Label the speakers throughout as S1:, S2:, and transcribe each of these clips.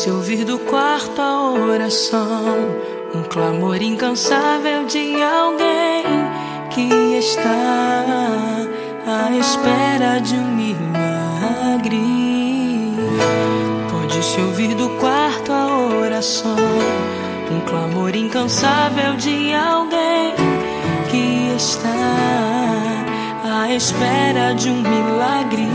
S1: Pode-se ouvir do quarto a oração, um clamor incansável de alguém que está à espera de um milagre. Pode-se ouvir do quarto a oração, um clamor incansável de alguém que está à espera de um milagre.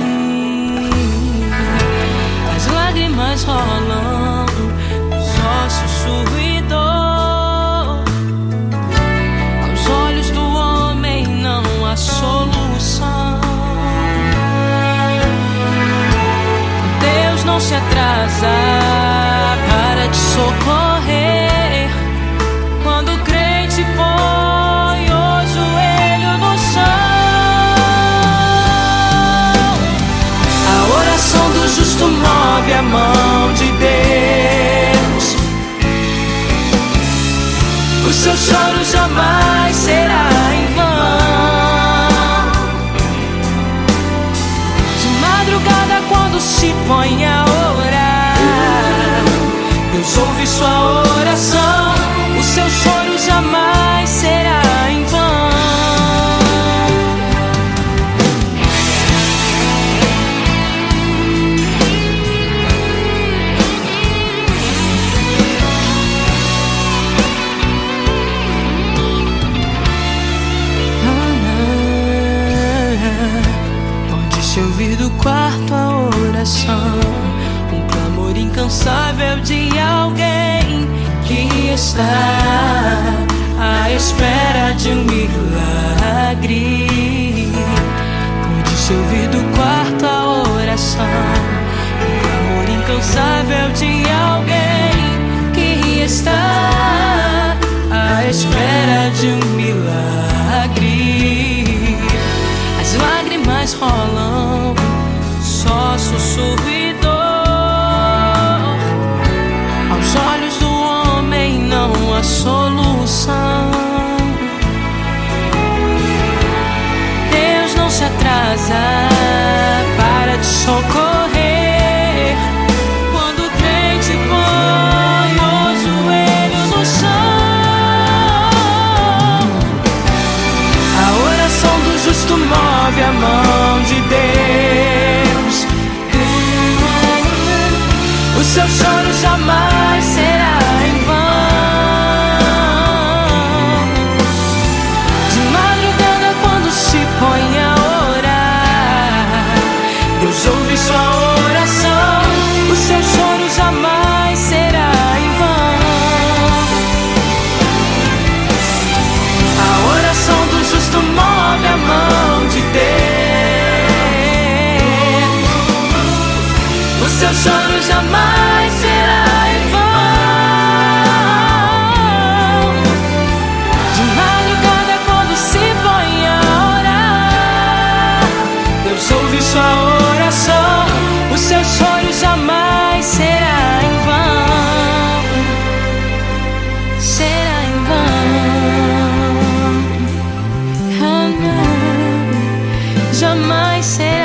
S1: As lágrimas rolando, os ossos sussurro e dor. Aos olhos do homem não há solução. Deus não se atrasa para te socorrer quando o crente põe o joelho no chão. A oração do justo move a mão de Deus. O seu choro jamais será em vão. De madrugada, quando se põe a orar, Deus ouve sua oração. O seu choro jamais será em vão. Pode-se ouvir do quarto a oração, um clamor incansável de alguém que está à espera de um milagre. Pode-se ouvir do quarto a oração, um clamor incansável de alguém que está à espera de um milagre. As lágrimas rolam, só sussurro e dor. Aos olhos do homem não há solução. Deus não se atrasa para te socorrer quando o crente põe o joelho no chão. A oração do justo move a mão de Deus. O seu choro jamais será em vão. De madrugada, quando se põe a orar, Deus ouve sua oração. O seu choro jamais será em vão. A oração do justo move a mão de Deus. O seu choro jamais será em vão. De madrugada, quando se põe a orar, Deus ouve sua oração. O seu choro jamais será em vão. Será em vão. Jamais será.